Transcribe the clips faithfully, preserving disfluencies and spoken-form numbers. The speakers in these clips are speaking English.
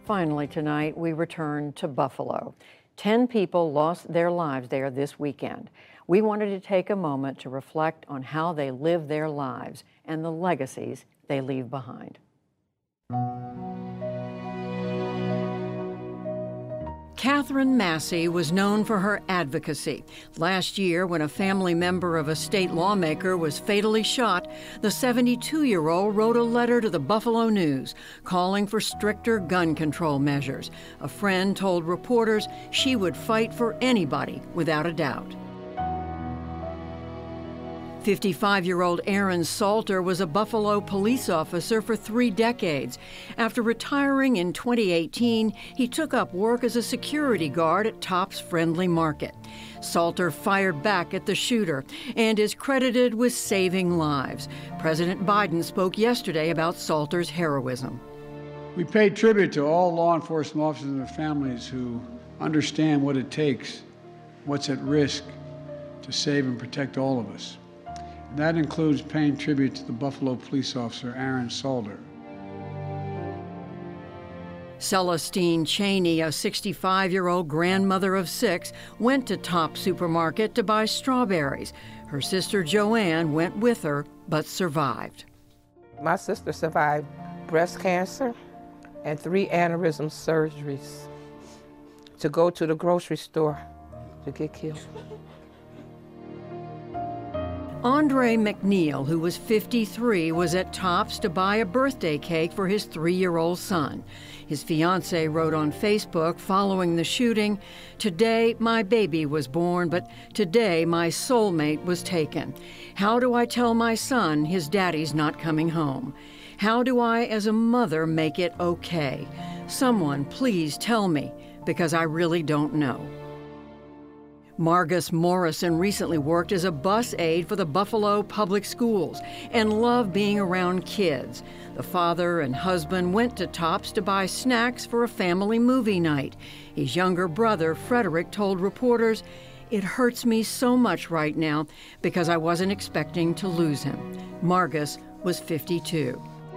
Finally, tonight, we return to Buffalo. Ten people lost their lives there this weekend. We wanted to take a moment to reflect on how they live their lives and the legacies they leave behind. Catherine Massey was known for her advocacy. Last year, when a family member of a state lawmaker was fatally shot, the seventy-two-year-old wrote a letter to the Buffalo News calling for stricter gun control measures. A friend told reporters she would fight for anybody without a doubt. fifty-five-year-old Aaron Salter was a Buffalo police officer for three decades. After retiring in twenty eighteen, he took up work as a security guard at Tops Friendly Market. Salter fired back at the shooter and is credited with saving lives. President Biden spoke yesterday about Salter's heroism. We pay tribute to all law enforcement officers and their families who understand what it takes, what's at risk to save and protect all of us. That includes paying tribute to the Buffalo police officer, Aaron Salter. Celestine Cheney, a sixty-five-year-old grandmother of six, went to Tops Supermarket to buy strawberries. Her sister Joanne went with her, but survived. My sister survived breast cancer and three aneurysm surgeries to go to the grocery store to get killed. Andre McNeil, who was fifty-three, was at Tops to buy a birthday cake for his three-year-old son. His fiancée wrote on Facebook following the shooting, "Today my baby was born, but today my soulmate was taken. How do I tell my son his daddy's not coming home? How do I, as a mother, make it okay? Someone please tell me, because I really don't know." Margus Morrison recently worked as a bus aide for the Buffalo Public Schools and loved being around kids. The father and husband went to Tops to buy snacks for a family movie night. His younger brother, Frederick, told reporters, "It hurts me so much right now because I wasn't expecting to lose him." Margus was fifty-two.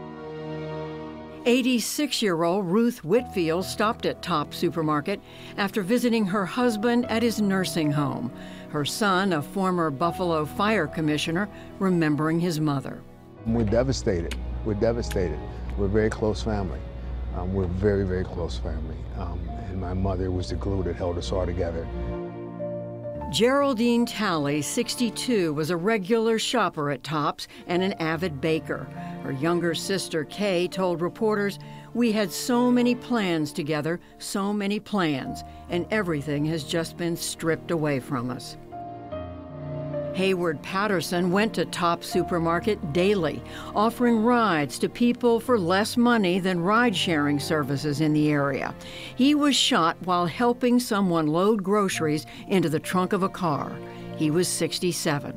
eighty-six-year-old Ruth Whitfield stopped at Tops Supermarket after visiting her husband at his nursing home. Her son, a former Buffalo fire commissioner, remembering his mother. We're devastated. We're devastated. We're a very close family. Um, we're a very, very close family. Um, and my mother was the glue that held us all together. Geraldine Talley, sixty-two, was a regular shopper at Tops and an avid baker. Her younger sister, Kay, told reporters, "We had so many plans together, so many plans, and everything has just been stripped away from us." Hayward Patterson went to Tops Supermarket daily, offering rides to people for less money than ride-sharing services in the area. He was shot while helping someone load groceries into the trunk of a car. He was sixty-seven.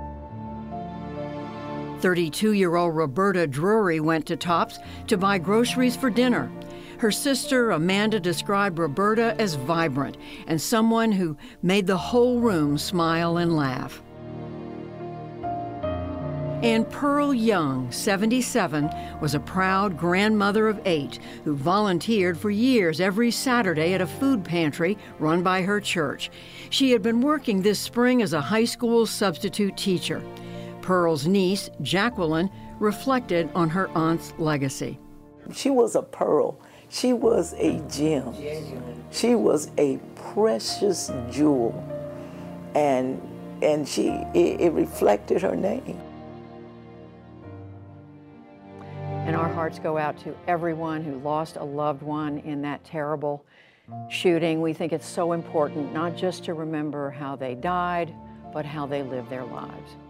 thirty-two-year-old Roberta Drury went to Tops to buy groceries for dinner. Her sister, Amanda, described Roberta as vibrant and someone who made the whole room smile and laugh. And Pearl Young, seventy-seven, was a proud grandmother of eight who volunteered for years every Saturday at a food pantry run by her church. She had been working this spring as a high school substitute teacher. Pearl's niece, Jacqueline, reflected on her aunt's legacy. She was a pearl. She was a gem. She was a precious jewel. And, and she, it, it reflected her name. And our hearts go out to everyone who lost a loved one in that terrible shooting. We think it's so important not just to remember how they died, but how they lived their lives.